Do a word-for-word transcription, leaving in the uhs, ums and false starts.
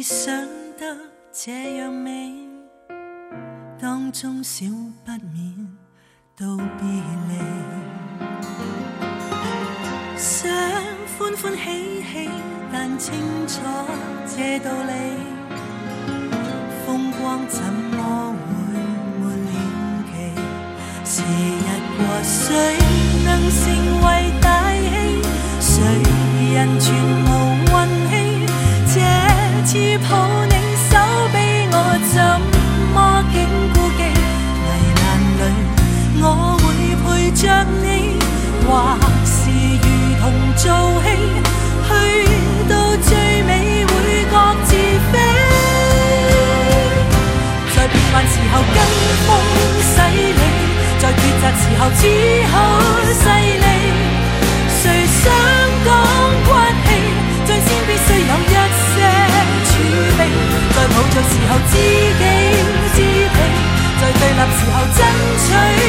是想得這樣美，當中少不免道別離。想歡歡喜喜，但清楚這道理，風光怎麼會沒限期？時日過，誰能成為大器？誰人全無運氣？這次抱你手臂，我怎麼竟顧忌？危難裏我會陪着你，或是如同做戲，去到最尾會各自飛。在變幻時候跟風洗你，在抉擇時候只好勢利。誰想講骨氣，最先必須有一些儲備。在抱着時候知己知彼，在對立時候爭取